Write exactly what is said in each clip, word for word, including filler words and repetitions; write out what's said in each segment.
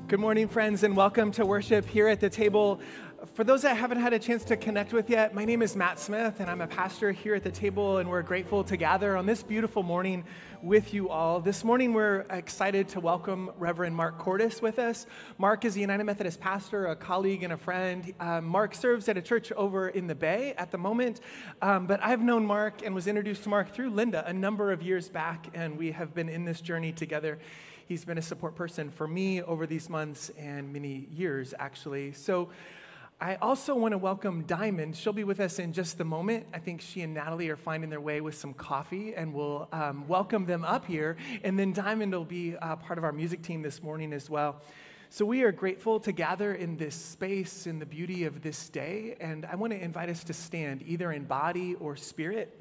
Good morning, friends, and welcome to worship here at the table. For those that haven't had a chance to connect with yet, my name is Matt Smith, and I'm a pastor here at the table, and we're grateful to gather on this beautiful morning with you all. This morning, we're excited to welcome Reverend Mark Cordes with us. Mark is a United Methodist pastor, a colleague, and a friend. Um, Mark serves at a church over in the Bay at the moment, um, but I've known Mark and was introduced to Mark through Linda a number of years back, and we have been in this journey together. He's been a support person for me over these months and many years, actually. So I also want to welcome Diamond. She'll be with us in just a moment. I think she and Natalie are finding their way with some coffee, and we'll um, welcome them up here. And then Diamond will be uh, part of our music team this morning as well. So we are grateful to gather in this space, in the beauty of this day. And I want to invite us to stand, either in body or spirit.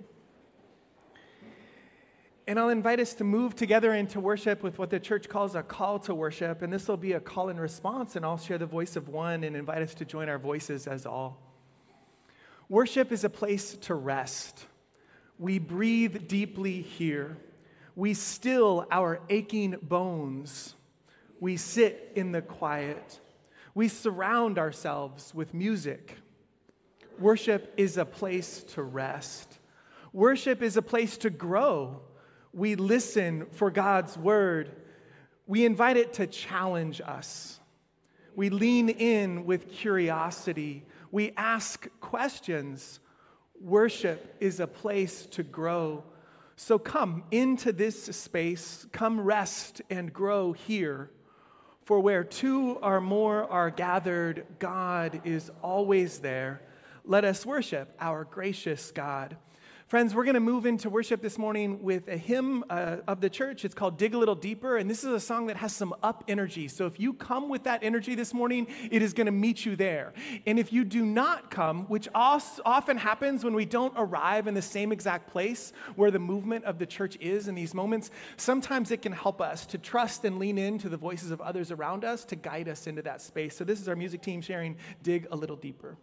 And I'll invite us to move together into worship with what the church calls a call to worship. And this will be a call and response, and I'll share the voice of one and invite us to join our voices as all. Worship is a place to rest. We breathe deeply here. We still our aching bones. We sit in the quiet. We surround ourselves with music. Worship is a place to rest. Worship is a place to grow. We listen for God's word. We invite it to challenge us. We lean in with curiosity. We ask questions. Worship is a place to grow. So come into this space. Come rest and grow here. For where two or more are gathered, God is always there. Let us worship our gracious God. Friends, we're going to move into worship this morning with a hymn uh, of the church. It's called Dig a Little Deeper, and this is a song that has some up energy. So if you come with that energy this morning, it is going to meet you there. And if you do not come, which often happens when we don't arrive in the same exact place where the movement of the church is in these moments, sometimes it can help us to trust and lean into the voices of others around us to guide us into that space. So this is our music team sharing Dig a Little Deeper.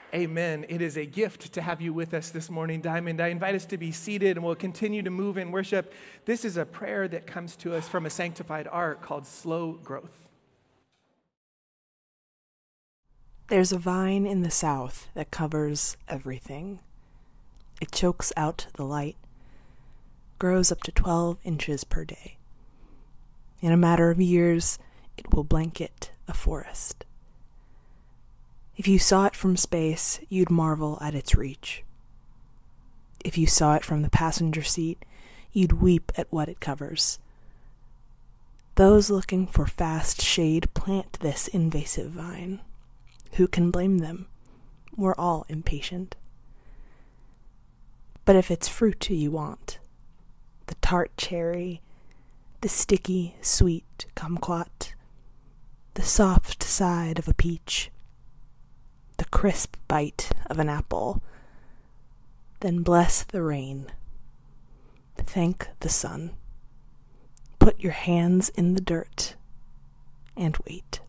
Amen. It is a gift to have you with us this morning, Diamond. I invite us to be seated and we'll continue to move in worship. This is a prayer that comes to us from a sanctified art called Slow Growth. There's a vine in the south that covers everything. It chokes out the light, grows up to twelve inches per day. In a matter of years, it will blanket a forest. If you saw it from space, you'd marvel at its reach. If you saw it from the passenger seat, you'd weep at what it covers. Those looking for fast shade plant this invasive vine. Who can blame them? We're all impatient. But if it's fruit you want, the tart cherry, the sticky, sweet kumquat, the soft side of a peach, the crisp bite of an apple, then bless the rain. Thank the sun. Put your hands in the dirt and wait.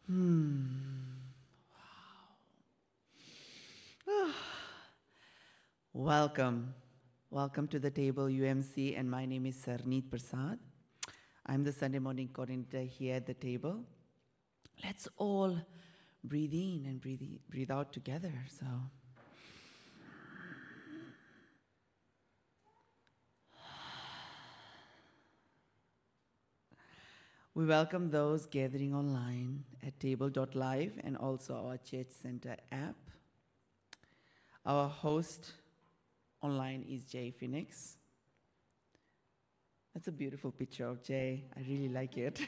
Hmm. Wow. Welcome. Welcome to the table U M C, and my name is Sarneet Prasad. I'm the Sunday morning coordinator here at the table. Let's all breathe in and breathe, in, breathe out together. So, we welcome those gathering online at table dot live and also our Church Center app. Our host online is Jay Phoenix. That's a beautiful picture of Jay. I really like it.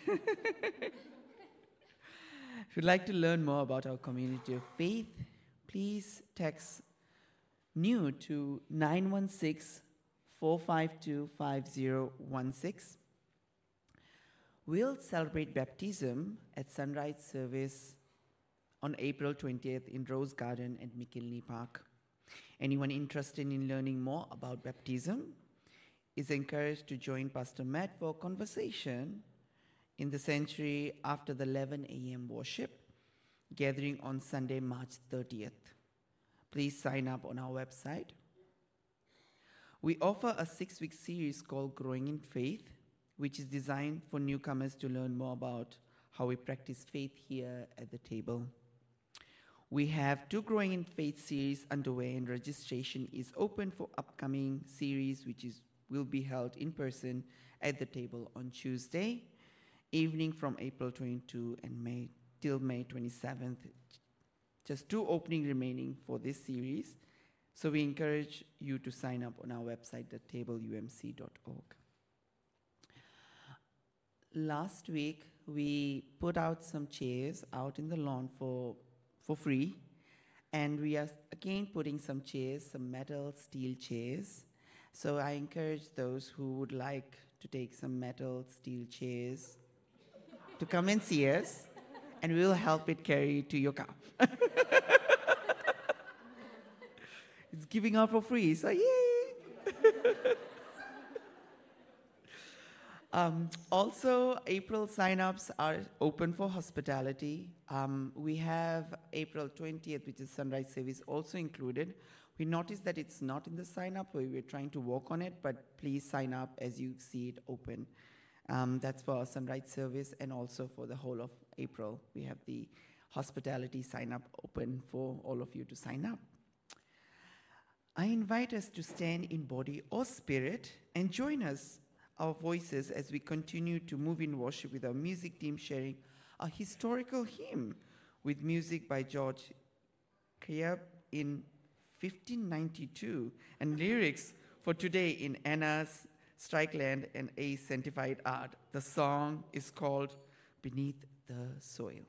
If you'd like to learn more about our community of faith, please text NEW to nine one six, four five two, five zero one six. We'll celebrate baptism at sunrise service on April twentieth in Rose Garden at McKinley Park. Anyone interested in learning more about baptism is encouraged to join Pastor Matt for a conversation in the sanctuary after the eleven a.m. worship gathering on Sunday, March thirtieth. Please sign up on our website. We offer a six-week series called Growing in Faith, which is designed for newcomers to learn more about how we practice faith here at the table. We have two Growing in Faith series underway, and registration is open for upcoming series, which is will be held in person at the table on Tuesday evening from April twenty-second and May till May twenty-seventh. Just two opening remaining for this series, so we encourage you to sign up on our website at table u m c dot org. Last week, we put out some chairs out in the lawn for, for free, and we are again putting some chairs, some metal steel chairs. So I encourage those who would like to take some metal steel chairs to come and see us, and we will help it carry to your car. It's giving out for free, so yay! Um, also, April sign-ups are open for hospitality. Um, we have April twentieth, which is sunrise service, also included. We noticed that it's not in the sign-up. We were trying to work on it, but please sign up as you see it open. Um, that's for our sunrise service, and also for the whole of April. We have the hospitality sign-up open for all of you to sign up. I invite us to stand in body or spirit and join us our voices as we continue to move in worship with our music team sharing a historical hymn with music by George Crabbe in fifteen ninety-two and lyrics for today in Anna Strickland and A Sanctified Art. The song is called Beneath the Soil.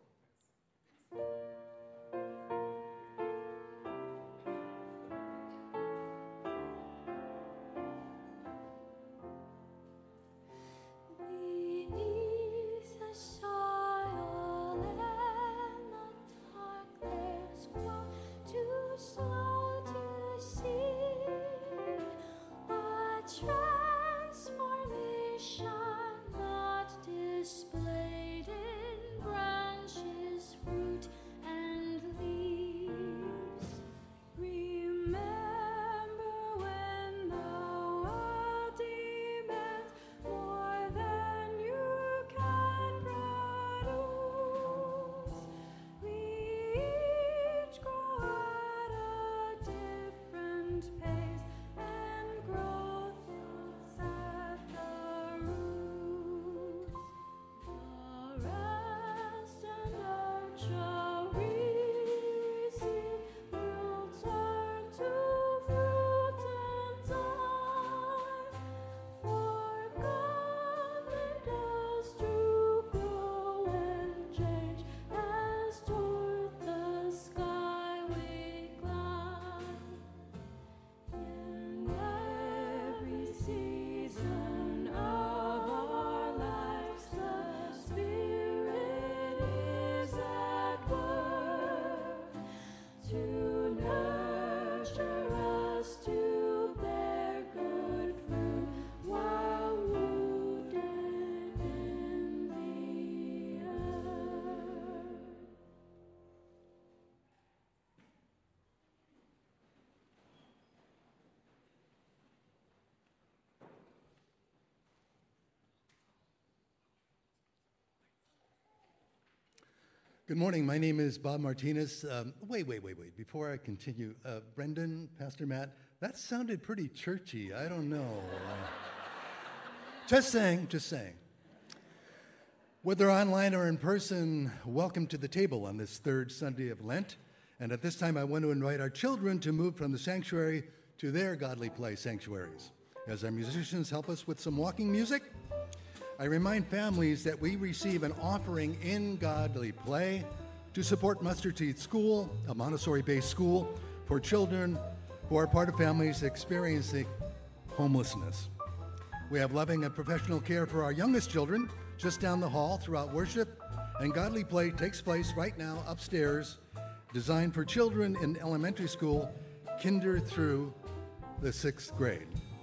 Good morning. My name is Bob Martinez. Um, wait, wait, wait, wait. Before I continue, uh, Brendan, Pastor Matt, that sounded pretty churchy. I don't know. Uh, just saying, just saying. Whether online or in person, welcome to the table on this third Sunday of Lent. And at this time, I want to invite our children to move from the sanctuary to their godly play sanctuaries. As our musicians help us with some walking music, I remind families that we receive an offering in godly play to support Mustard Seed School, a Montessori-based school for children who are part of families experiencing homelessness. We have loving and professional care for our youngest children just down the hall throughout worship, and godly play takes place right now upstairs, designed for children in elementary school, kinder through the sixth grade.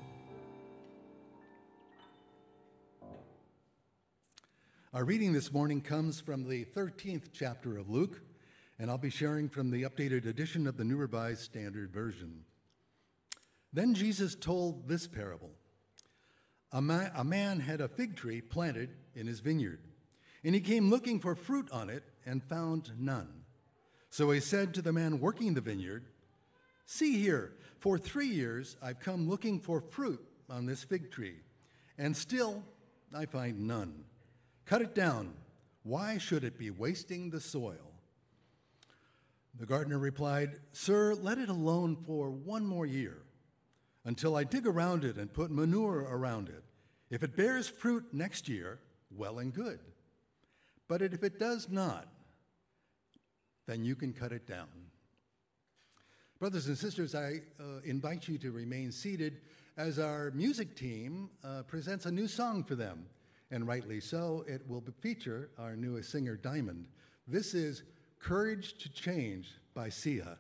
Our reading this morning comes from the thirteenth chapter of Luke, and I'll be sharing from the updated edition of the New Revised Standard Version. Then Jesus told this parable. A, ma- a man had a fig tree planted in his vineyard, and he came looking for fruit on it and found none. So he said to the man working the vineyard, "See here, for three years I've come looking for fruit on this fig tree, and still I find none. Cut it down. Why should it be wasting the soil?" The gardener replied, "Sir, let it alone for one more year, until I dig around it and put manure around it. If it bears fruit next year, well and good. But if it does not, then you can cut it down." Brothers and sisters, I uh, invite you to remain seated as our music team uh, presents a new song for them. And rightly so, it will feature our newest singer, Diamond. This is Courage to Change by Sia.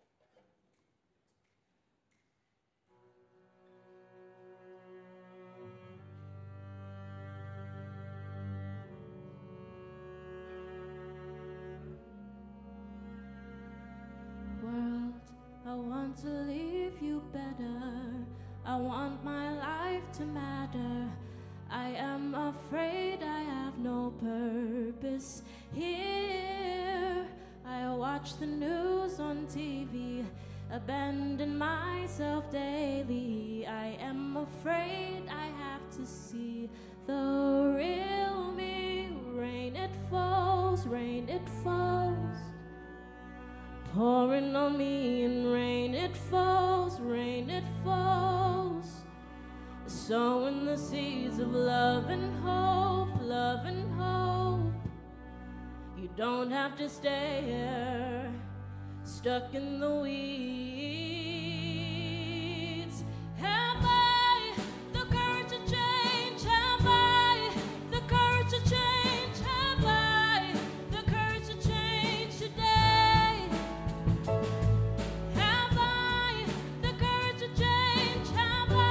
World, I want to leave you better. I want my life to matter. I am afraid I have no purpose here. I watch the news on T V, abandon myself daily. I am afraid I have to see the real me. Rain it falls, rain it falls, pouring on me, and rain it falls, rain it falls. Sowing the seeds of love and hope, love and hope. You don't have to stay here, stuck in the weeds. Have I the courage to change? Have I the courage to change? Have I the courage to change today? Have I the courage to change? Have I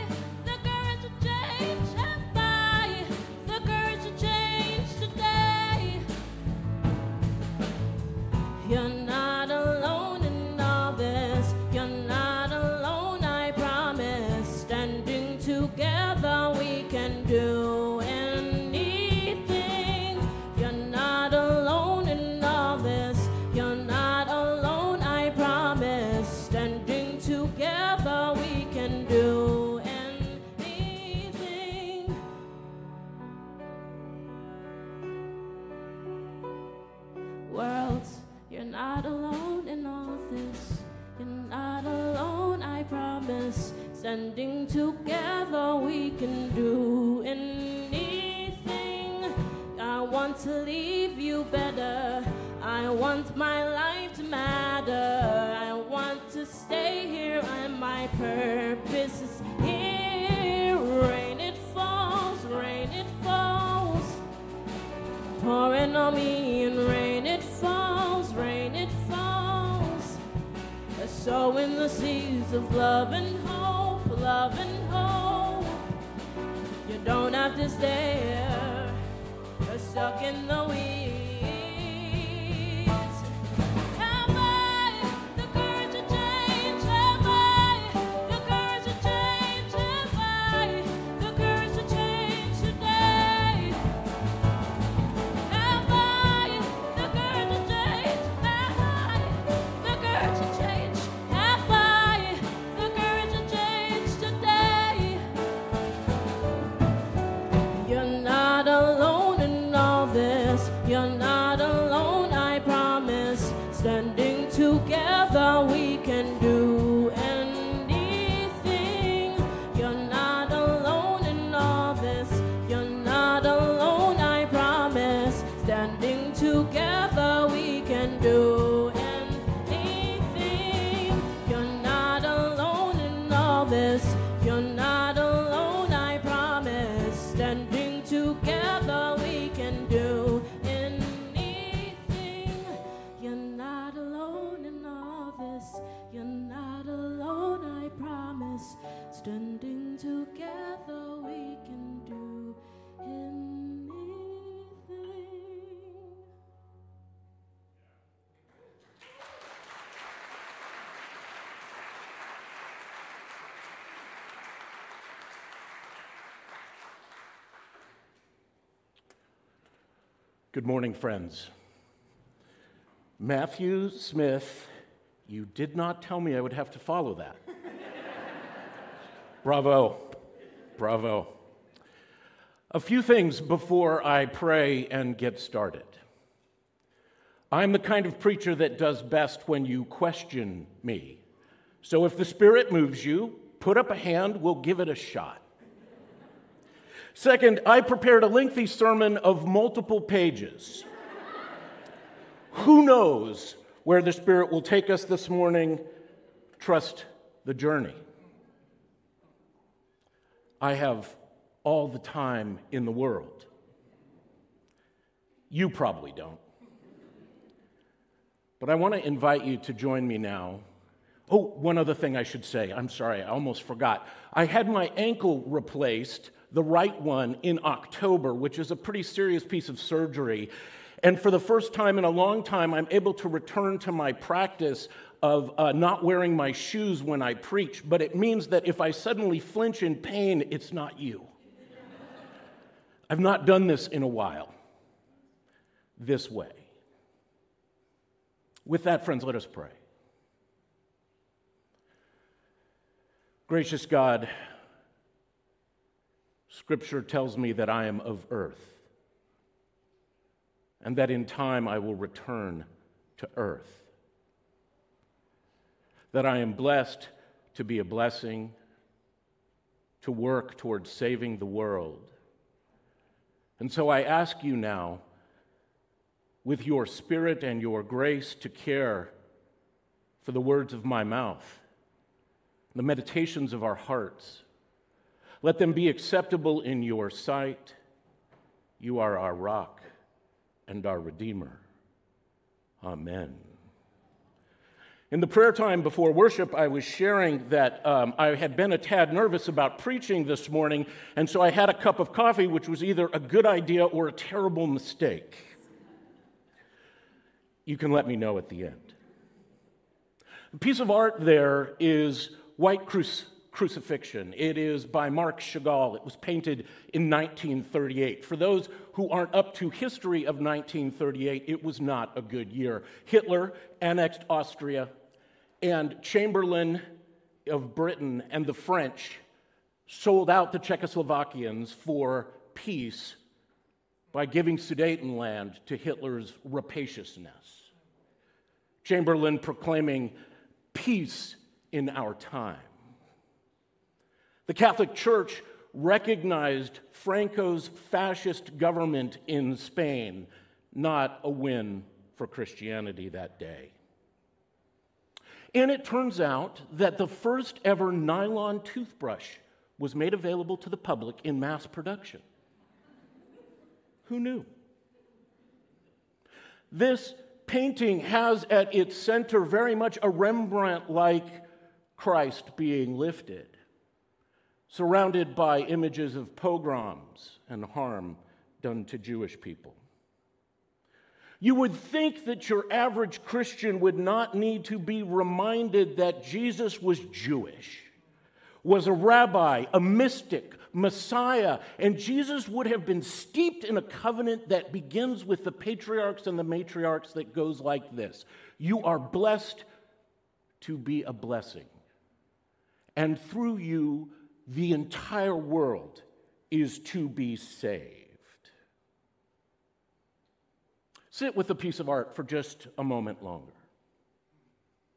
You're not alone in all this. You're not alone, I promise. Standing together, we can do anything. You're not alone in all this. You're not alone, I promise. Standing together, we can do anything. Worlds, you're not alone in all this. You're not alone, I promise. Standing together, we can do anything. I want to leave you better. I want my life to matter. I want to stay here, and my purpose is here. Rain it falls, rain it falls, pouring on me, and rain it falls, rain it falls. Sowing the seeds of love and hope, love and hope. You don't have to stay here, you're stuck in the weeds. Have I the courage to change? Have I the courage to change? Have I the courage to change today? Have I the courage together we can do anything. You're not alone in all this. You're not alone, I promise. Standing together we can do anything. You're not alone in all this. You're not alone, I promise. Standing together we can do anything. You're not alone in all this. You're not alone, I promise. Standing together we can do anything. Good morning, friends. Matthew Smith, you did not tell me I would have to follow that. Bravo. Bravo. A few things before I pray and get started. I'm the kind of preacher that does best when you question me. So if the Spirit moves you, put up a hand, we'll give it a shot. Second, I prepared a lengthy sermon of multiple pages. Who knows where the Spirit will take us this morning? Trust the journey. I have all the time in the world. You probably don't. But I want to invite you to join me now. Oh, one other thing I should say. I'm sorry, I almost forgot. I had my ankle replaced, the right one, in October, which is a pretty serious piece of surgery. And for the first time in a long time, I'm able to return to my practice of uh, not wearing my shoes when I preach. But it means that if I suddenly flinch in pain, it's not you. I've not done this in a while, this way. With that, friends, let us pray. Gracious God, Scripture tells me that I am of earth, and that in time I will return to earth. That I am blessed to be a blessing, to work towards saving the world. And so I ask you now, with your Spirit and your grace, to care for the words of my mouth, the meditations of our hearts. Let them be acceptable in your sight. You are our rock and our Redeemer. Amen. In the prayer time before worship, I was sharing that um, I had been a tad nervous about preaching this morning, and so I had a cup of coffee, which was either a good idea or a terrible mistake. You can let me know at the end. The piece of art there is White Cruci- Crucifixion. It is by Marc Chagall. It was painted in nineteen thirty-eight. For those who aren't up to history of nineteen thirty-eight, it was not a good year. Hitler annexed Austria, and Chamberlain of Britain and the French sold out the Czechoslovakians for peace by giving Sudetenland to Hitler's rapaciousness. Chamberlain proclaiming peace in our time. The Catholic Church recognized Franco's fascist government in Spain, not a win for Christianity that day. And it turns out that the first ever nylon toothbrush was made available to the public in mass production. Who knew? This painting has at its center very much a Rembrandt-like Christ being lifted, surrounded by images of pogroms and harm done to Jewish people. You would think that your average Christian would not need to be reminded that Jesus was Jewish, was a rabbi, a mystic, Messiah, and Jesus would have been steeped in a covenant that begins with the patriarchs and the matriarchs that goes like this. You are blessed to be a blessing, and through you, the entire world is to be saved. Sit with a piece of art for just a moment longer.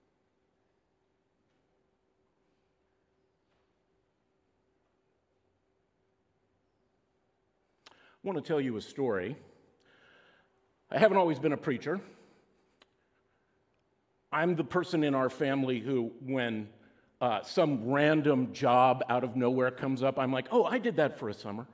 I want to tell you a story. I haven't always been a preacher. I'm the person in our family who, when uh, some random job out of nowhere comes up, I'm like, oh, I did that for a summer.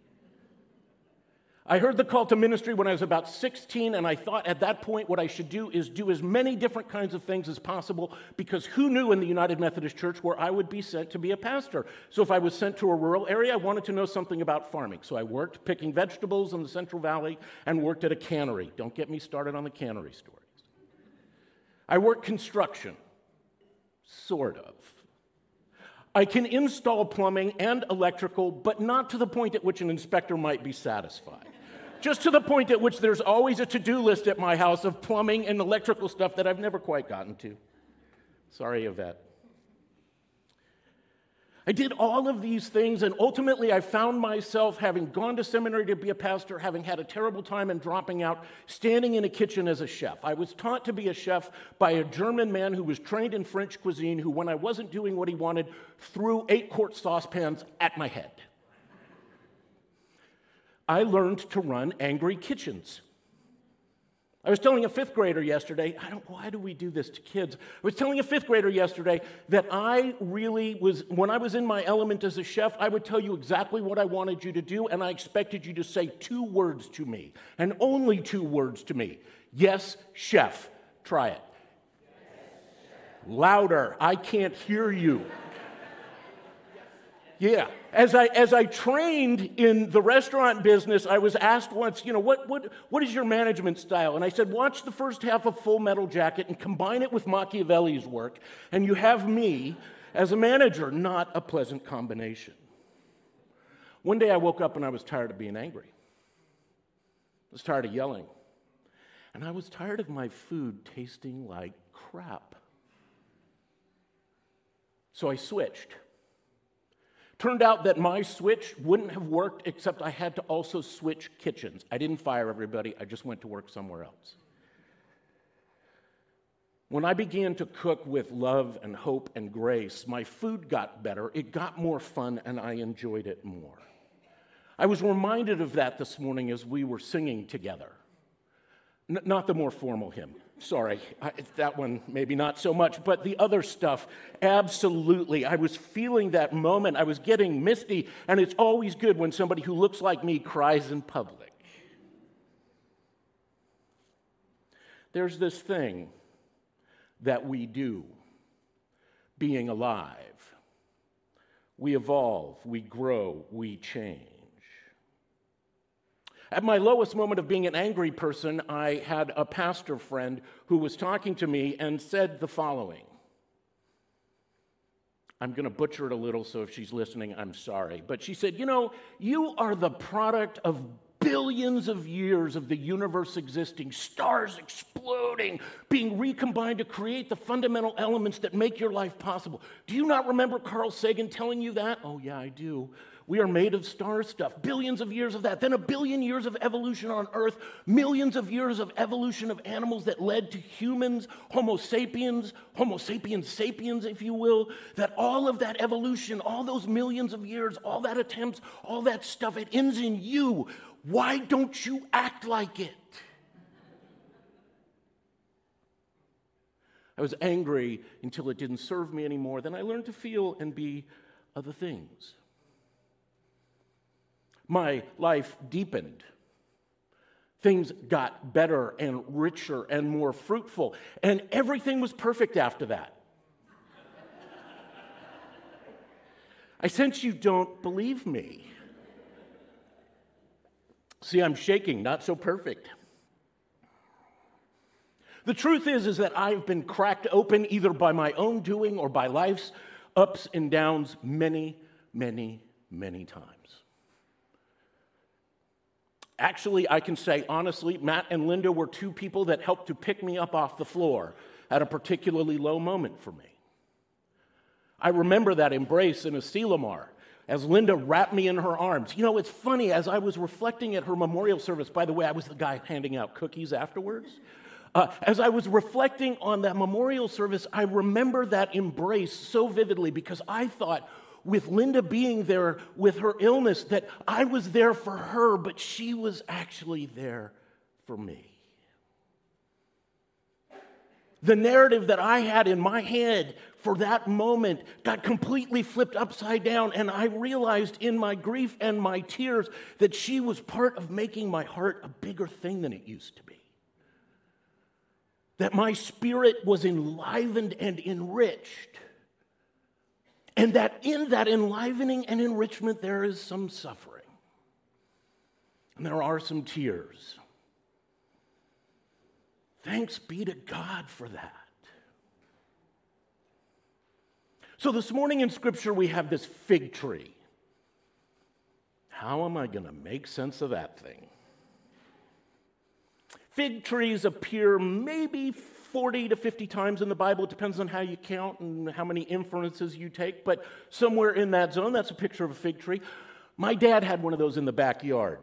I heard the call to ministry when I was about sixteen, and I thought at that point what I should do is do as many different kinds of things as possible, because who knew in the United Methodist Church where I would be sent to be a pastor? So if I was sent to a rural area, I wanted to know something about farming. So I worked picking vegetables in the Central Valley and worked at a cannery. Don't get me started on the cannery stories. I worked construction, sort of. I can install plumbing and electrical, but not to the point at which an inspector might be satisfied. Just to the point at which there's always a to-do list at my house of plumbing and electrical stuff that I've never quite gotten to. Sorry, Yvette. I did all of these things, and ultimately I found myself, having gone to seminary to be a pastor, having had a terrible time and dropping out, standing in a kitchen as a chef. I was taught to be a chef by a German man who was trained in French cuisine, who, when I wasn't doing what he wanted, threw eight-quart saucepans at my head. I learned to run angry kitchens. I was telling a fifth grader yesterday, I don't, why do we do this to kids? I was telling a fifth grader yesterday that I really was, when I was in my element as a chef, I would tell you exactly what I wanted you to do, and I expected you to say two words to me, and only two words to me. Yes, chef. Try it. Yes, louder. I can't hear you. Yeah. As I as I trained in the restaurant business, I was asked once, you know, what what what is your management style? And I said, watch the first half of Full Metal Jacket and combine it with Machiavelli's work, and you have me as a manager. Not a pleasant combination. One day I woke up and I was tired of being angry. I was tired of yelling. And I was tired of my food tasting like crap. So I switched. Turned out that my switch wouldn't have worked, except I had to also switch kitchens. I didn't fire everybody, I just went to work somewhere else. When I began to cook with love and hope and grace, my food got better, it got more fun, and I enjoyed it more. I was reminded of that this morning as we were singing together. N- not the more formal hymn. Sorry, I, that one maybe not so much, but the other stuff, absolutely. I was feeling that moment. I was getting misty, and it's always good when somebody who looks like me cries in public. There's this thing that we do, being alive. We evolve, we grow, we change. At my lowest moment of being an angry person, I had a pastor friend who was talking to me and said the following. I'm going to butcher it a little, so if she's listening, I'm sorry. But she said, you know, you are the product of billions of years of the universe existing, stars exploding, being recombined to create the fundamental elements that make your life possible. Do you not remember Carl Sagan telling you that? Oh, yeah, I do. We are made of star stuff, billions of years of that, then a billion years of evolution on Earth, millions of years of evolution of animals that led to humans, Homo sapiens, Homo sapiens sapiens, if you will, that all of that evolution, all those millions of years, all that attempts, all that stuff, it ends in you. Why don't you act like it? I was angry until it didn't serve me anymore. Then I learned to feel and be other things. My life deepened. Things got better and richer and more fruitful, and everything was perfect after that. I sense you don't believe me. See, I'm shaking, not so perfect. The truth is, is that I've been cracked open either by my own doing or by life's ups and downs many, many, many times. Actually, I can say honestly, Matt and Linda were two people that helped to pick me up off the floor at a particularly low moment for me. I remember that embrace in Asilomar as Linda wrapped me in her arms. You know, it's funny, as I was reflecting at her memorial service, by the way, I was the guy handing out cookies afterwards. Uh, as I was reflecting on that memorial service, I remember that embrace so vividly because I thought, with Linda being there with her illness, that I was there for her, but she was actually there for me. The narrative that I had in my head for that moment got completely flipped upside down, and I realized in my grief and my tears that she was part of making my heart a bigger thing than it used to be. That my spirit was enlivened and enriched, and that in that enlivening and enrichment there is some suffering, and there are some tears. Thanks be to God for that. So this morning in Scripture we have this fig tree. How am I going to make sense of that thing? Fig trees appear maybe forty to fifty times in the Bible. It depends on how you count and how many inferences you take, but somewhere in that zone, that's a picture of a fig tree. My dad had one of those in the backyard.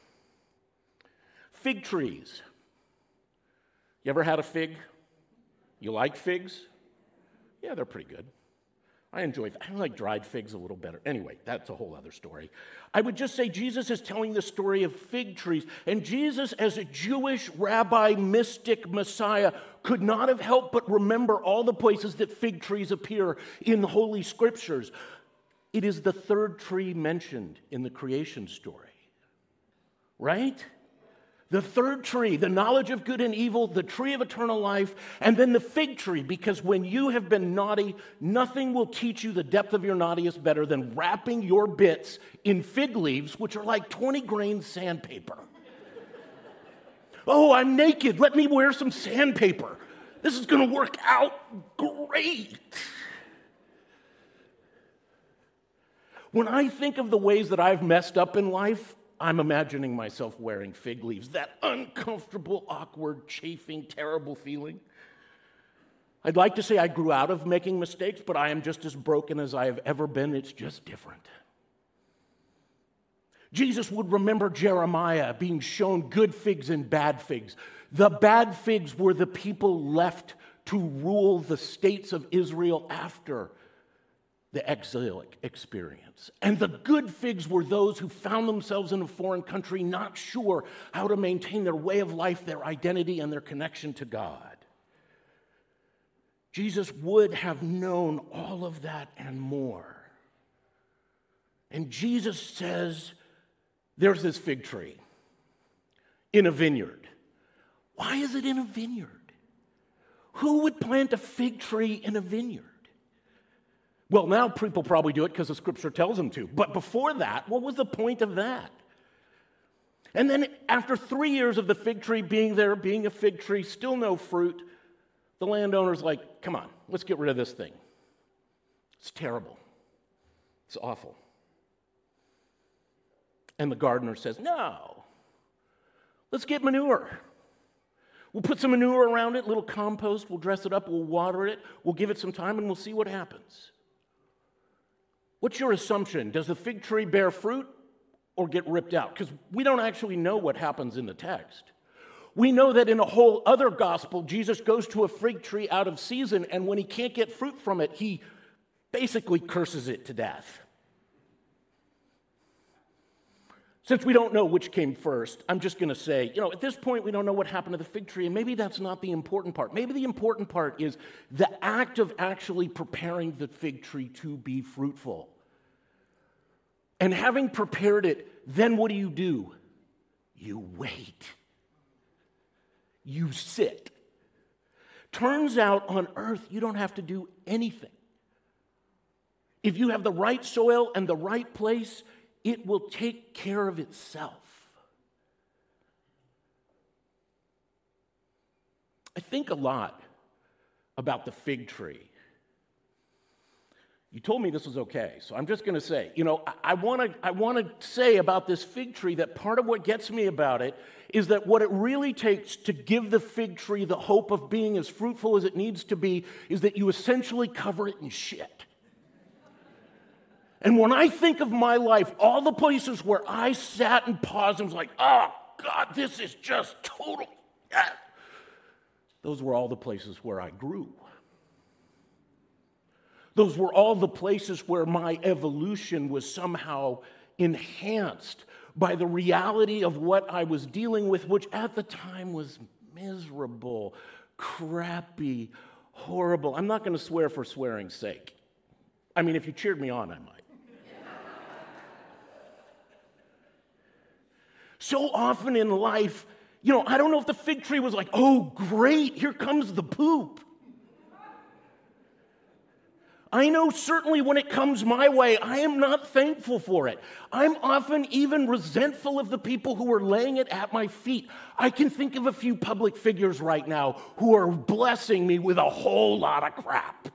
Fig trees. You ever had a fig? You like figs? Yeah, they're pretty good. I enjoy, I like dried figs a little better. Anyway, that's a whole other story. I would just say Jesus is telling the story of fig trees, and Jesus, as a Jewish rabbi, mystic, Messiah, could not have helped but remember all the places that fig trees appear in the Holy Scriptures. It is the third tree mentioned in the creation story, right? The third tree, the knowledge of good and evil, the tree of eternal life, and then the fig tree, because when you have been naughty, nothing will teach you the depth of your naughtiness better than wrapping your bits in fig leaves, which are like twenty grain sandpaper. Oh, I'm naked. Let me wear some sandpaper. This is going to work out great. When I think of the ways that I've messed up in life, I'm imagining myself wearing fig leaves, that uncomfortable, awkward, chafing, terrible feeling. I'd like to say I grew out of making mistakes, but I am just as broken as I have ever been. It's just different. Jesus would remember Jeremiah being shown good figs and bad figs. The bad figs were the people left to rule the states of Israel after the exilic experience. And the good figs were those who found themselves in a foreign country, not sure how to maintain their way of life, their identity, and their connection to God. Jesus would have known all of that and more. And Jesus says, there's this fig tree in a vineyard. Why is it in a vineyard? Who would plant a fig tree in a vineyard? Well, now people probably do it because the Scripture tells them to. But before that, what was the point of that? And then after three years of the fig tree being there, being a fig tree, still no fruit, the landowner's like, come on, let's get rid of this thing. It's terrible. It's awful. And the gardener says, no, let's get manure. We'll put some manure around it, little compost, we'll dress it up, we'll water it, we'll give it some time, and we'll see what happens. What's your assumption? Does the fig tree bear fruit or get ripped out? Because we don't actually know what happens in the text. We know that in a whole other gospel, Jesus goes to a fig tree out of season, and when he can't get fruit from it, he basically curses it to death. Since we don't know which came first, I'm just going to say, you know, at this point, we don't know what happened to the fig tree, and maybe that's not the important part. Maybe the important part is the act of actually preparing the fig tree to be fruitful. And having prepared it, then what do you do? You wait. You sit. Turns out on earth, you don't have to do anything. If you have the right soil and the right place, it will take care of itself. I think a lot about the fig tree. You told me this was okay, so I'm just going to say, you know, I want to I want to say about this fig tree that part of what gets me about it is that what it really takes to give the fig tree the hope of being as fruitful as it needs to be is that you essentially cover it in shit. And when I think of my life, all the places where I sat and paused and was like, oh, God, this is just total. Ah. Those were all the places where I grew. Those were all the places where my evolution was somehow enhanced by the reality of what I was dealing with, which at the time was miserable, crappy, horrible. I'm not going to swear for swearing's sake. I mean, if you cheered me on, I might. So often in life, you know, I don't know if the fig tree was like, oh, great, here comes the poop. I know certainly when it comes my way, I am not thankful for it. I'm often even resentful of the people who are laying it at my feet. I can think of a few public figures right now who are blessing me with a whole lot of crap.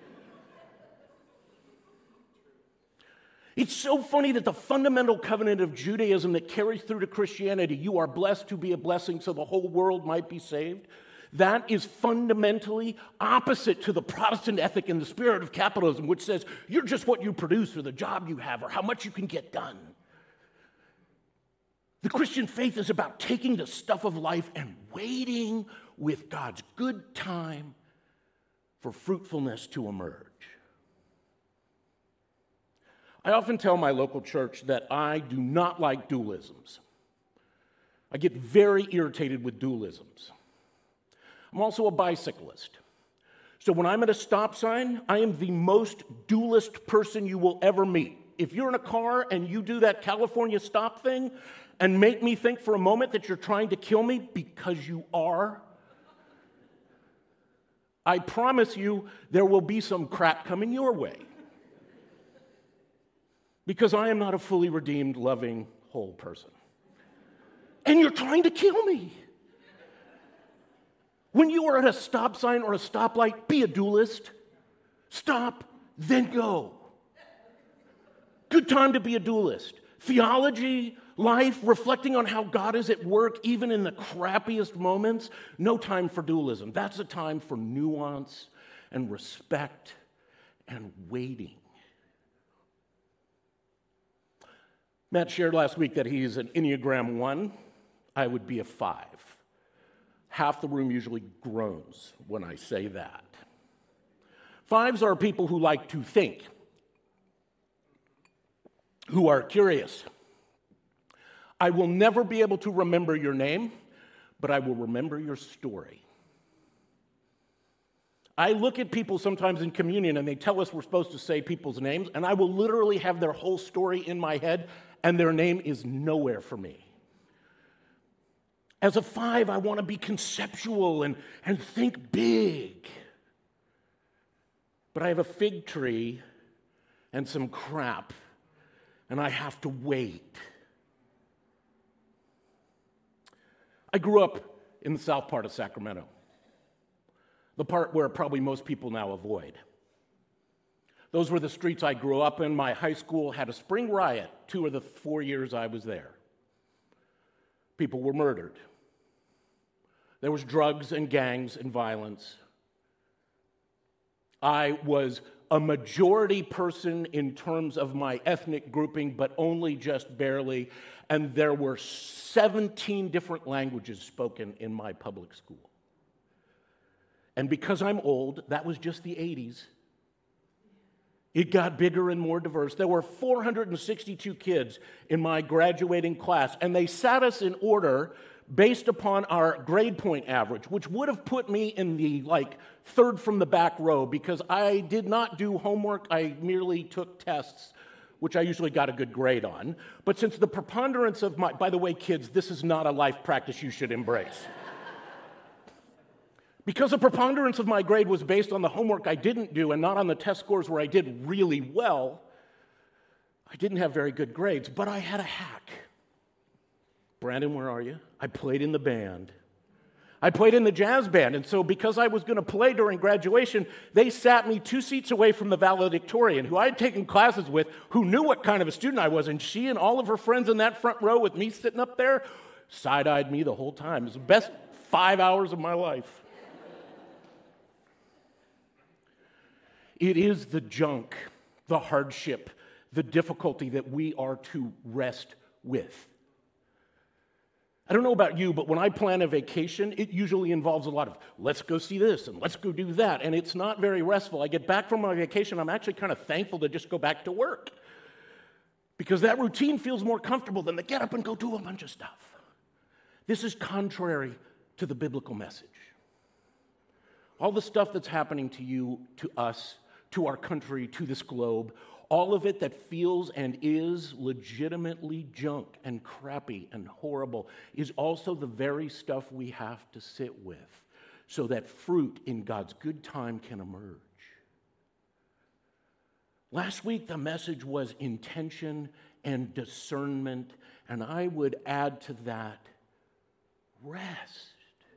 It's so funny that the fundamental covenant of Judaism that carries through to Christianity, you are blessed to be a blessing so the whole world might be saved, that is fundamentally opposite to the Protestant ethic and the spirit of capitalism, which says you're just what you produce or the job you have or how much you can get done. The Christian faith is about taking the stuff of life and waiting with God's good time for fruitfulness to emerge. I often tell my local church that I do not like dualisms. I get very irritated with dualisms. I'm also a bicyclist. So when I'm at a stop sign, I am the most dualist person you will ever meet. If you're in a car and you do that California stop thing and make me think for a moment that you're trying to kill me, because you are, I promise you there will be some crap coming your way. Because I am not a fully redeemed, loving, whole person. And you're trying to kill me. When you are at a stop sign or a stoplight, be a dualist. Stop, then go. Good time to be a dualist. Theology, life, reflecting on how God is at work, even in the crappiest moments. No time for dualism. That's a time for nuance and respect and waiting. Matt shared last week that he's an Enneagram one. I would be a five. Half the room usually groans when I say that. Fives are people who like to think, who are curious. I will never be able to remember your name, but I will remember your story. I look at people sometimes in communion and they tell us we're supposed to say people's names, and I will literally have their whole story in my head, and their name is nowhere for me. As a five, I want to be conceptual and, and think big. But I have a fig tree and some crap, and I have to wait. I grew up in the south part of Sacramento, the part where probably most people now avoid. Those were the streets I grew up in. My high school had a spring riot two of the four years I was there. People were murdered. There was drugs and gangs and violence. I was a majority person in terms of my ethnic grouping, but only just barely. And there were seventeen different languages spoken in my public school. And because I'm old, that was just the eighties. It got bigger and more diverse. There were four hundred sixty-two kids in my graduating class, and they sat us in order based upon our grade point average, which would have put me in the like third from the back row because I did not do homework. I merely took tests, which I usually got a good grade on. But since the preponderance of my, by the way, kids, this is not a life practice you should embrace. Because the preponderance of my grade was based on the homework I didn't do and not on the test scores where I did really well, I didn't have very good grades, but I had a hack. Brandon, where are you? I played in the band. I played in the jazz band, and so because I was going to play during graduation, they sat me two seats away from the valedictorian, who I had taken classes with, who knew what kind of a student I was, and she and all of her friends in that front row with me sitting up there side-eyed me the whole time. It was the best five hours of my life. It is the junk, the hardship, the difficulty that we are to rest with. I don't know about you, but when I plan a vacation, it usually involves a lot of, let's go see this and let's go do that, and it's not very restful. I get back from my vacation, I'm actually kind of thankful to just go back to work because that routine feels more comfortable than to get up and go do a bunch of stuff. This is contrary to the biblical message. All the stuff that's happening to you, to us, to our country, to this globe, all of it that feels and is legitimately junk and crappy and horrible is also the very stuff we have to sit with so that fruit in God's good time can emerge. Last week, the message was intention and discernment, and I would add to that rest.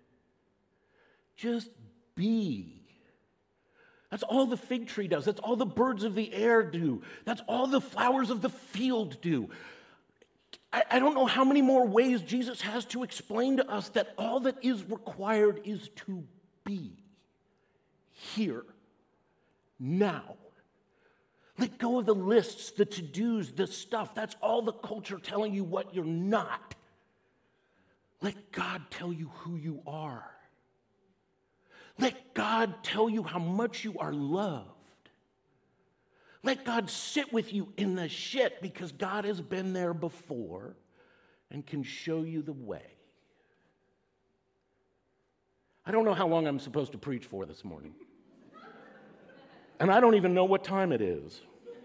Just be. That's all the fig tree does. That's all the birds of the air do. That's all the flowers of the field do. I, I don't know how many more ways Jesus has to explain to us that all that is required is to be here, now. Let go of the lists, the to-dos, the stuff. That's all the culture telling you what you're not. Let God tell you who you are. Let God tell you how much you are loved. Let God sit with you in the shit because God has been there before and can show you the way. I don't know how long I'm supposed to preach for this morning. And I don't even know what time it is.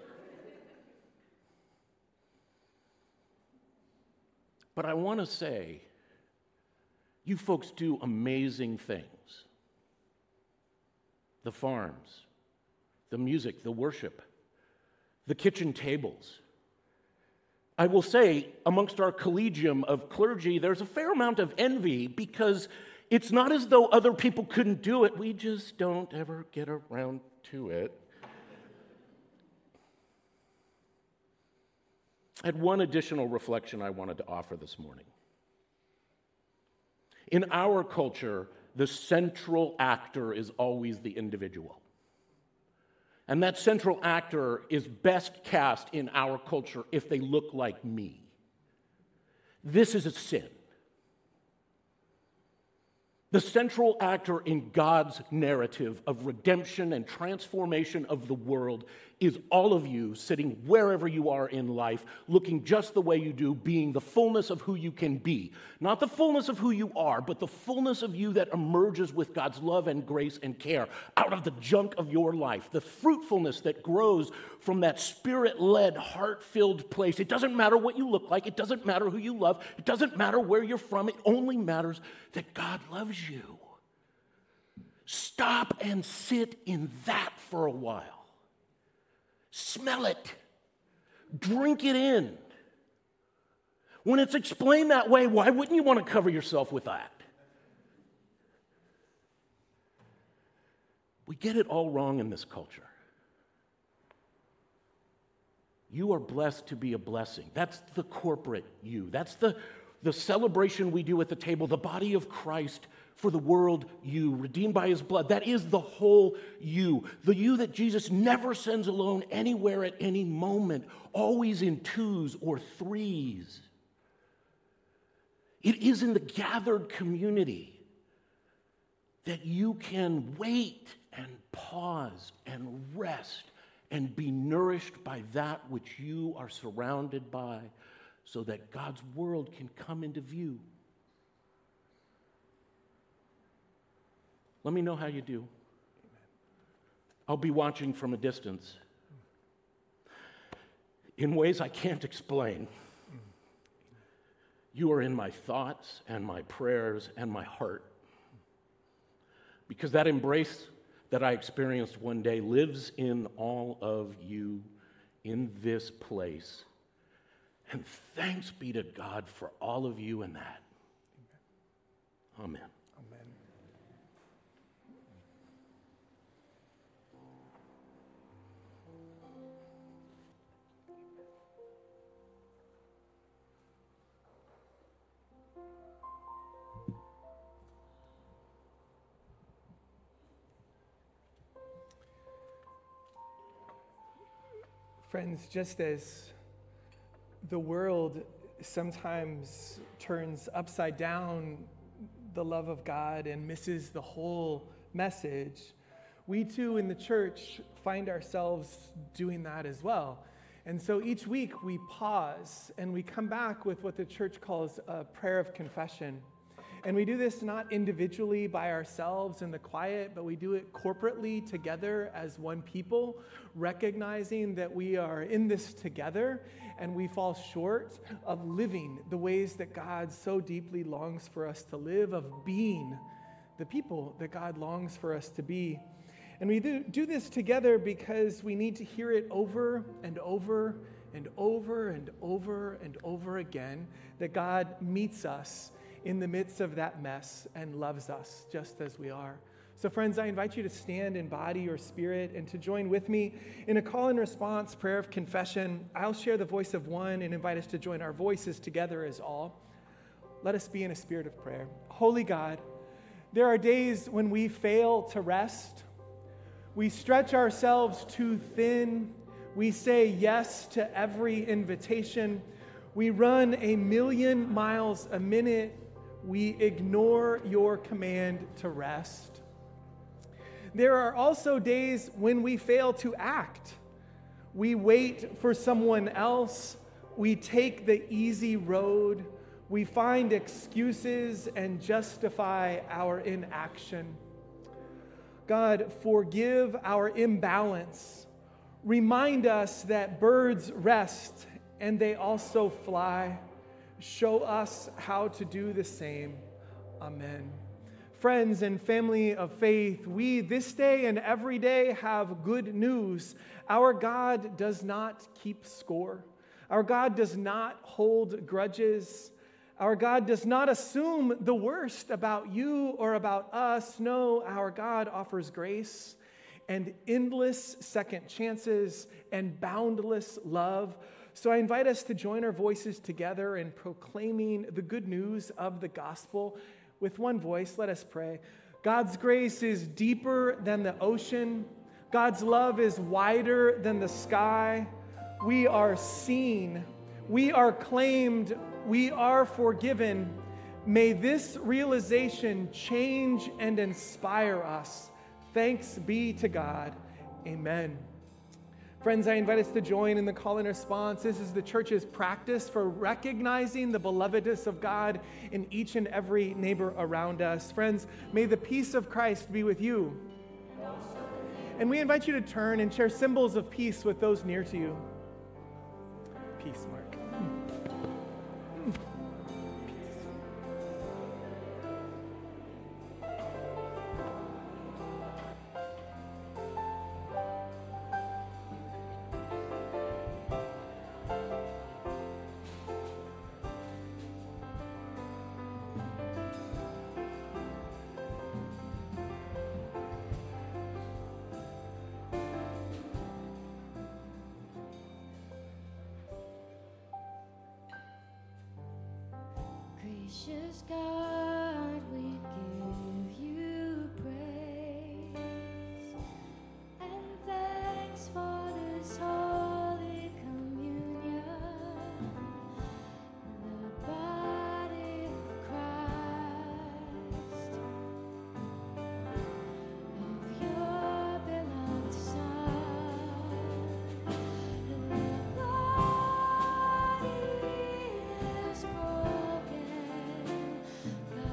But I want to say, you folks do amazing things. The farms, the music, the worship, the kitchen tables. I will say, amongst our collegium of clergy, there's a fair amount of envy because it's not as though other people couldn't do it. We just don't ever get around to it. I had one additional reflection I wanted to offer this morning. In our culture, the central actor is always the individual. And that central actor is best cast in our culture if they look like me. This is a sin. The central actor in God's narrative of redemption and transformation of the world is all of you sitting wherever you are in life, looking just the way you do, being the fullness of who you can be. Not the fullness of who you are, but the fullness of you that emerges with God's love and grace and care out of the junk of your life. The fruitfulness that grows from that spirit-led, heart-filled place. It doesn't matter what you look like. It doesn't matter who you love. It doesn't matter where you're from. It only matters that God loves you. Stop and sit in that for a while. Smell it. Drink it in. When it's explained that way, why wouldn't you want to cover yourself with that? We get it all wrong in this culture. You are blessed to be a blessing. That's the corporate you. That's the, the celebration we do at the table, the body of Christ for the world you, redeemed by his blood. That is the whole you. The you that Jesus never sends alone anywhere at any moment, always in twos or threes. It is in the gathered community that you can wait and pause and rest and be nourished by that which you are surrounded by so that God's world can come into view. Let me know how you do. I'll be watching from a distance in ways I can't explain. You are in my thoughts and my prayers and my heart. Because that embrace that I experienced one day lives in all of you in this place. And thanks be to God for all of you in that. Amen. Amen. Friends, just as the world sometimes turns upside down the love of God and misses the whole message, we too in the church find ourselves doing that as well. And so each week we pause and we come back with what the church calls a prayer of confession. And we do this not individually by ourselves in the quiet, but we do it corporately together as one people, recognizing that we are in this together and we fall short of living the ways that God so deeply longs for us to live, of being the people that God longs for us to be. And we do, do this together because we need to hear it over and over and over and over and over again, that God meets us in the midst of that mess and loves us just as we are. So friends, I invite you to stand in body or spirit and to join with me in a call and response prayer of confession. I'll share the voice of one and invite us to join our voices together as all. Let us be in a spirit of prayer. Holy God, there are days when we fail to rest. We stretch ourselves too thin. We say yes to every invitation. We run a million miles a minute. We ignore your command to rest. There are also days when we fail to act. We wait for someone else. We take the easy road. We find excuses and justify our inaction. God, forgive our imbalance. Remind us that birds rest and they also fly. Show us how to do the same. Amen. Friends and family of faith, we this day and every day have good news. Our God does not keep score. Our God does not hold grudges. Our God does not assume the worst about you or about us. No, our God offers grace and endless second chances and boundless love. So I invite us to join our voices together in proclaiming the good news of the gospel. With one voice, let us pray. God's grace is deeper than the ocean. God's love is wider than the sky. We are seen. We are claimed. We are forgiven. May this realization change and inspire us. Thanks be to God. Amen. Friends, I invite us to join in the call and response. This is the church's practice for recognizing the belovedness of God in each and every neighbor around us. Friends, may the peace of Christ be with you. And we invite you to turn and share symbols of peace with those near to you. Peace, Mark. Gracious God, we give you praise and thanks for this holy communion, the body of Christ, of your beloved Son. The body is broken.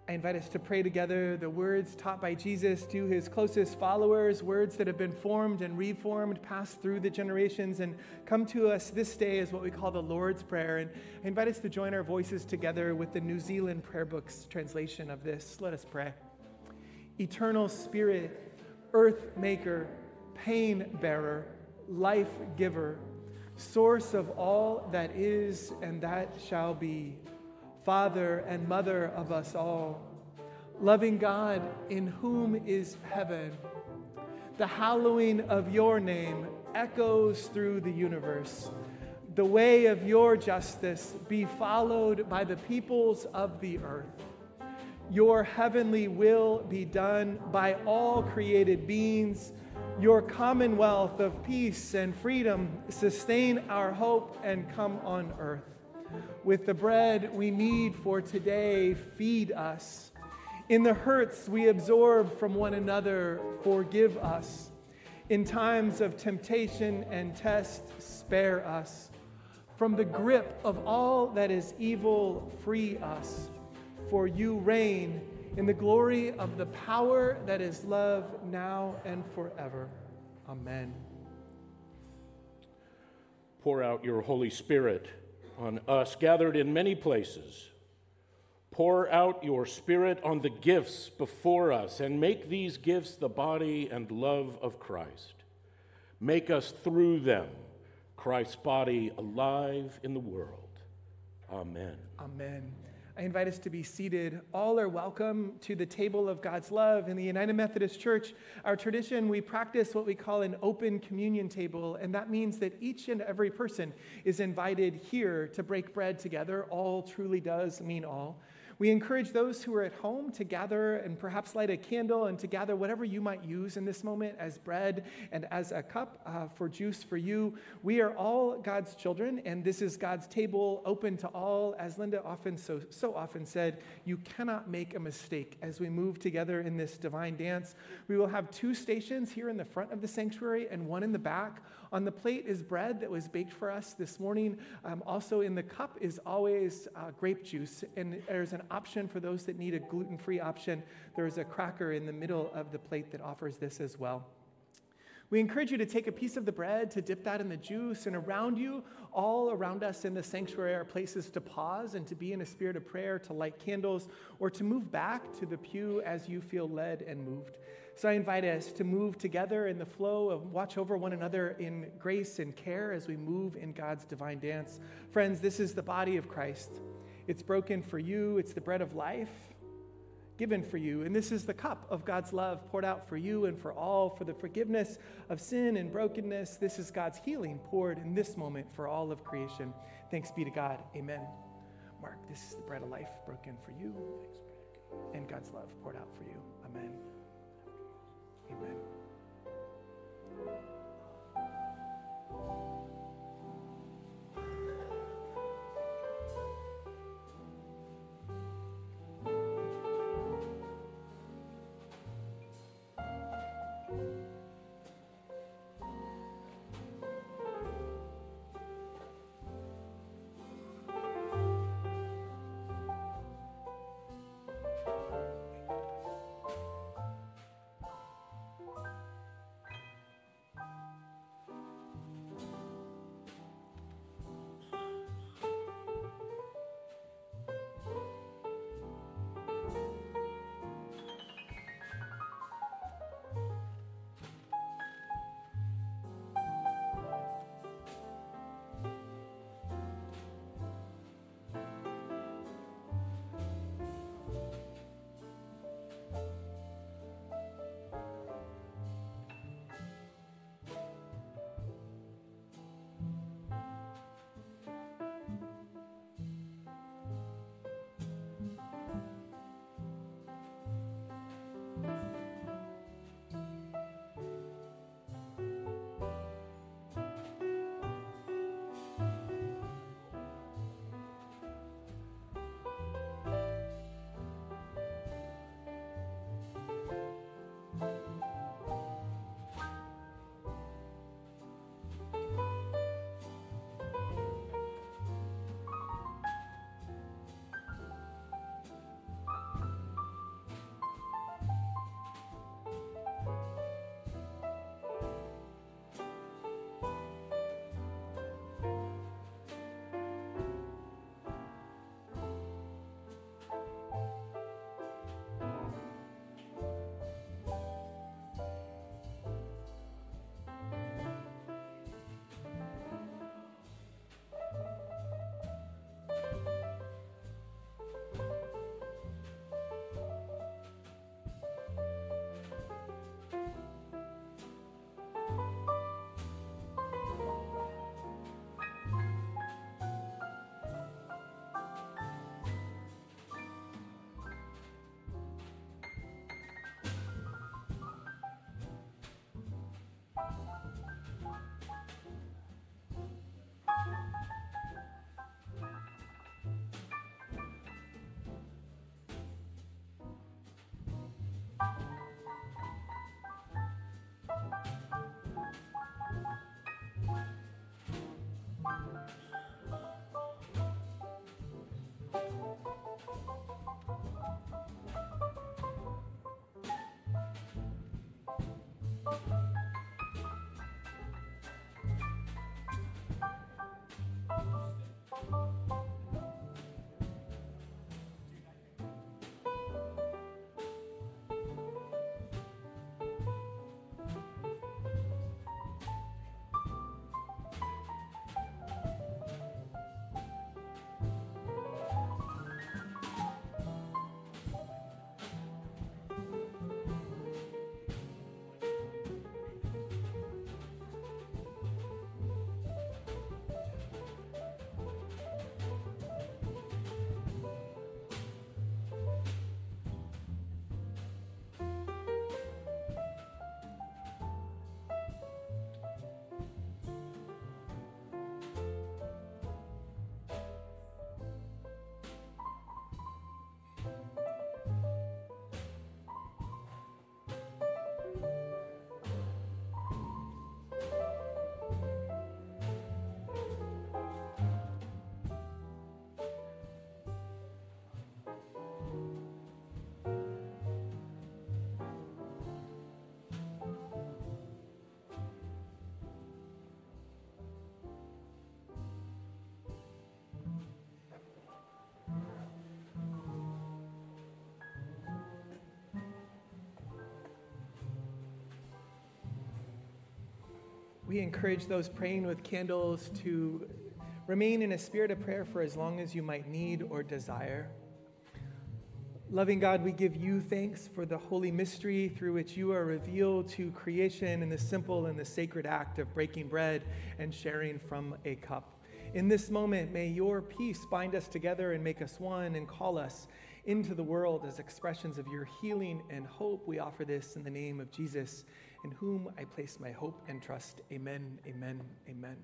I invite us to pray together the words taught by Jesus to his closest followers, words that have been formed and reformed, passed through the generations, and come to us this day as what we call the Lord's Prayer. And I invite us to join our voices together with the New Zealand Prayer Book's translation of this. Let us pray. Eternal Spirit, earth maker, pain bearer, life giver, source of all that is and that shall be, Father and Mother of us all, loving God in whom is heaven, the hallowing of your name echoes through the universe. The way of your justice be followed by the peoples of the earth. Your heavenly will be done by all created beings. Your commonwealth of peace and freedom sustain our hope and come on earth. With the bread we need for today, feed us. In the hurts we absorb from one another, forgive us. In times of temptation and test, spare us. From the grip of all that is evil, free us. For you reign in the glory of the power that is love now and forever. Amen. Pour out your Holy Spirit on us gathered in many places. Pour out your Spirit on the gifts before us and make these gifts the body and love of Christ. Make us through them Christ's body alive in the world. Amen. Amen. I invite us to be seated. All are welcome to the table of God's love. In the United Methodist Church, our tradition, we practice what we call an open communion table, and that means that each and every person is invited here to break bread together. All truly does mean all. We encourage those who are at home to gather and perhaps light a candle and to gather whatever you might use in this moment as bread and as a cup uh, for juice for you. We are all God's children, and this is God's table open to all. As Linda often so, so often said, you cannot make a mistake as we move together in this divine dance. We will have two stations here in the front of the sanctuary and one in the back. On the plate is bread that was baked for us this morning. Um, also in the cup is always uh, grape juice, and there's an option for those that need a gluten-free option. There's a cracker in the middle of the plate that offers this as well. We encourage you to take a piece of the bread, to dip that in the juice, and around you, all around us in the sanctuary are places to pause and to be in a spirit of prayer, to light candles, or to move back to the pew as you feel led and moved. So I invite us to move together in the flow of watch over one another in grace and care as we move in God's divine dance. Friends, this is the body of Christ. It's broken for you. It's the bread of life given for you. And this is the cup of God's love poured out for you and for all, for the forgiveness of sin and brokenness. This is God's healing poured in this moment for all of creation. Thanks be to God. Amen. Mark, this is the bread of life broken for you. And God's love poured out for you. Amen. Amen. We encourage those praying with candles to remain in a spirit of prayer for as long as you might need or desire. Loving God, we give you thanks for the holy mystery through which you are revealed to creation in the simple and the sacred act of breaking bread and sharing from a cup. In this moment, may your peace bind us together and make us one and call us into the world as expressions of your healing and hope. We offer this in the name of Jesus, in whom I place my hope and trust. Amen, amen, amen.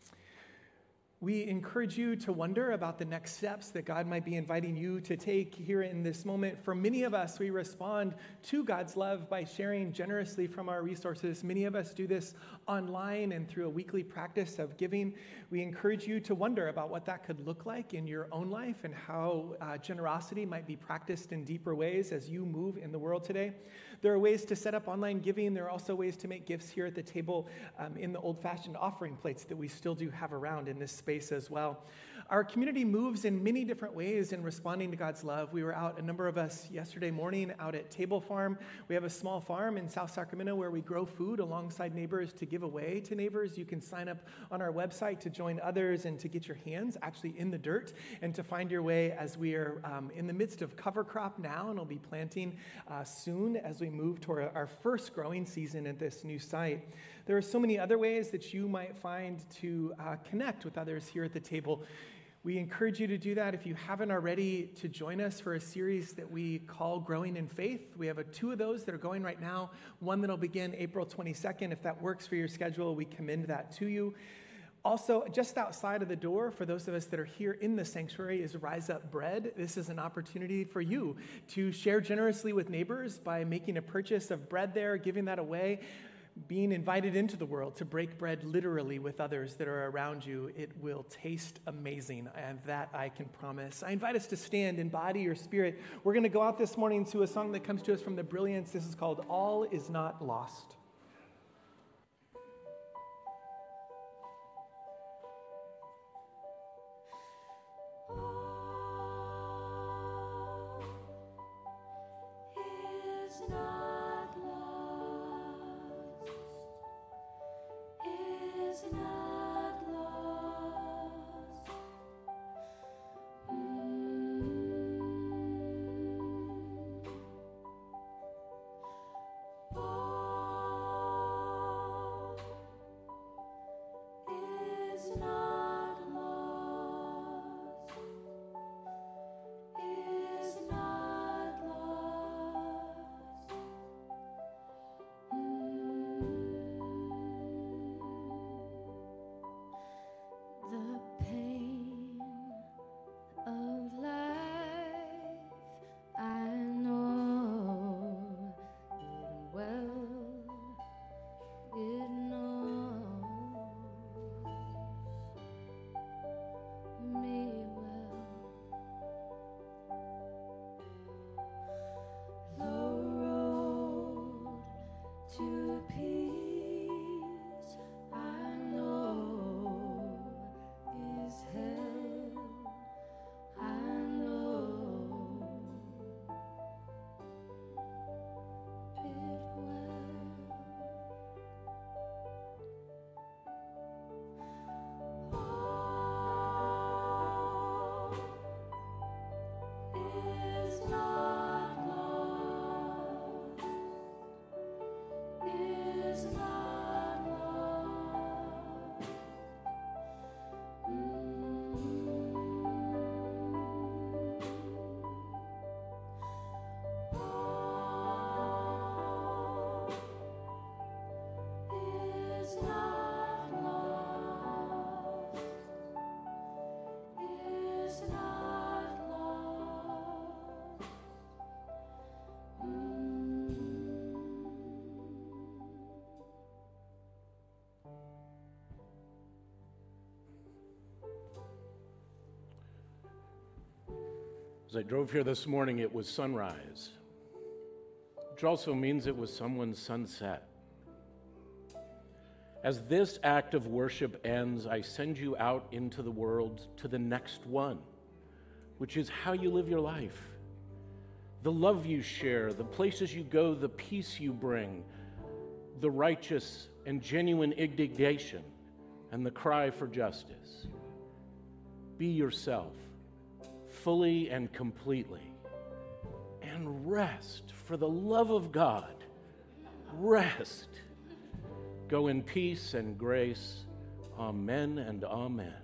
We encourage you to wonder about the next steps that God might be inviting you to take here in this moment. For many of us, we respond to God's love by sharing generously from our resources. Many of us do this online and through a weekly practice of giving. We encourage you to wonder about what that could look like in your own life and how uh, generosity might be practiced in deeper ways as you move in the world today. There are ways to set up online giving. There are also ways to make gifts here at the table um, in the old-fashioned offering plates that we still do have around in this space as well. Our community moves in many different ways in responding to God's love. We were out, a number of us yesterday morning, out at Table Farm. We have a small farm in South Sacramento where we grow food alongside neighbors to give away to neighbors. You can sign up on our website to join others and to get your hands actually in the dirt and to find your way as we are um, in the midst of cover crop now, and we'll be planting uh, soon as we move toward our first growing season at this new site. There are so many other ways that you might find to uh, connect with others here at the table. We encourage you to do that if you haven't already, to join us for a series that we call Growing in Faith. We have a, two of those that are going right now, one that'll begin April twenty-second. If that works for your schedule, we commend that to you. Also, just outside of the door, for those of us that are here in the sanctuary, is Rise Up Bread. This is an opportunity for you to share generously with neighbors by making a purchase of bread there, giving that away, being invited into the world to break bread literally with others that are around you. It will taste amazing, and that I can promise. I invite us to stand in body or spirit. We're going to go out this morning to a song that comes to us from the Brilliance. This is called All Is Not Lost. As I drove here this morning, it was sunrise, which also means it was someone's sunset. As this act of worship ends, I send you out into the world to the next one, which is how you live your life, the love you share, the places you go, the peace you bring, the righteous and genuine indignation and the cry for justice. Be yourself, fully and completely, and rest for the love of God. Rest. Go in peace and grace. Amen and amen.